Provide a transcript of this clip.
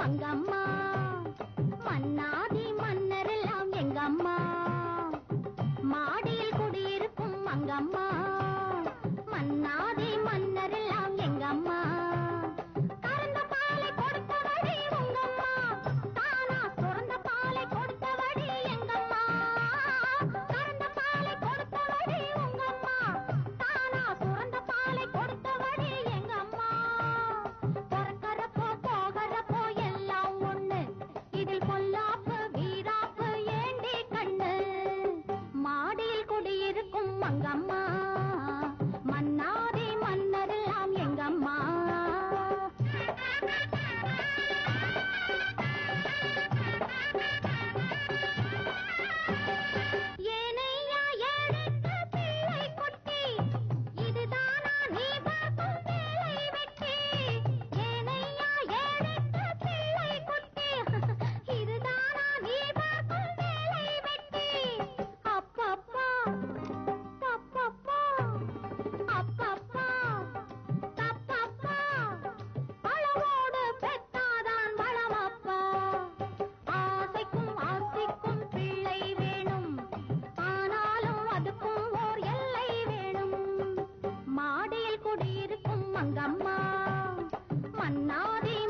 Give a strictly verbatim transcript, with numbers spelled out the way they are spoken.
மங்கம்மா, மன்னாதி மன்னரெல்லாம் எங்கம்மா, மாடியில் குடியிருக்கும் மங்கம்மா, மன்னாதி மன்னரெல்லாம் எங்கம்மா, கறந்த பாலை கொடுத்தவடி உங்கம்மா, தானா சுரந்த பாலை கொடுத்தவடி எங்கம்மா, கறந்த பாலை கொடுத்தவடி உங்கம்மா, தானா சுரந்த பாலை கொடுத்தவடி எங்கம்மா, பிறக்கறப்போ போகறப்போ எல்லாம் ஒண்ணு, இதில் பொல்லாப்பு வீராப்பு ஏண்டி கண்ணு, மாடியில் குடியிருக்கும் மங்கம்மா, மன்னாதி மன்னரெல்லாம் எங்கம்மா. ஏனையா ஏழைக்கு பிள்ளை குட்டி, இதுதானா நீ பார்க்கும் வேலை வெட்டி, ஏனையா ஏழைக்கு பிள்ளை குட்டி, இதுதானா நீ பார்க்கும் வேலை வெட்டி, அப்பப்பா தப்பப்பா, அப்பப்பா தப்பப்பா, அளவோடு பெத்தாதான் வளமப்பா, ஆசைக்கும் ஆசைக்கும் பிள்ளை வேணும், ஆனாலும் அதுக்கும் ஓர் எல்லை வேணும், மாடியில் குடியிருக்கும் மங்கம்மா, மன்னாதி